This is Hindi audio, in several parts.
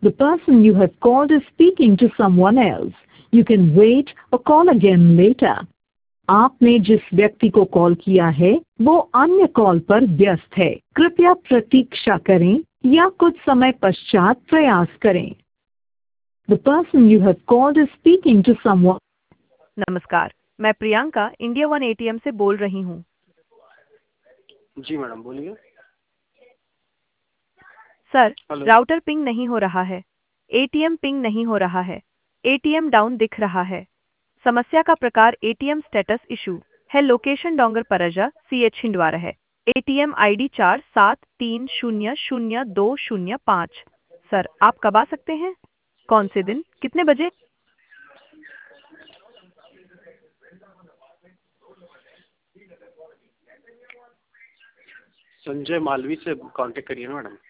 The person you have called is speaking to someone else. You can wait or call again later. आपने जिस व्यक्ति को कॉल किया है वो अन्य कॉल पर व्यस्त है। कृपया प्रतीक्षा करें या कुछ समय पश्चात प्रयास करें। The person you have called is speaking to someone. नमस्कार, मैं प्रियंका इंडिया वन एटीएम से बोल रही हूँ। जी मैडम बोलिए। Sir, hello. राउटर पिंग नहीं हो रहा है, एटीएम पिंग नहीं हो रहा है, एटीएम डाउन दिख रहा है। समस्या का प्रकार एटीएम स्टेटस इशू है। लोकेशन डोंगर परजा CH छिंदवाड़ा है। ATM ID 47300205। सर, आप कब आ सकते हैं? कौन से दिन, कितने बजे? संजय मालवी से कांटेक्ट करिए ना मैडम।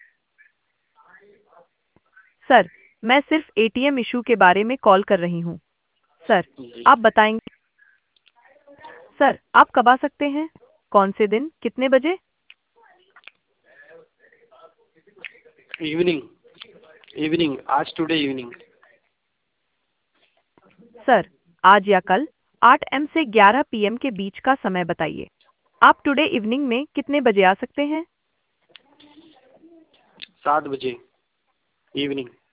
सर, मैं सिर्फ एटीएम इशू के बारे में कॉल कर रही हूँ। सर, आप बताएंगे। सर, आप कब आ सकते हैं? कौन से दिन, कितने बजे? इवनिंग आज टुडे इवनिंग। सर, आज या कल 8 AM से 11 PM के बीच का समय बताइए। आप टुडे इवनिंग में कितने बजे आ सकते हैं? 7 बजे इवनिंग।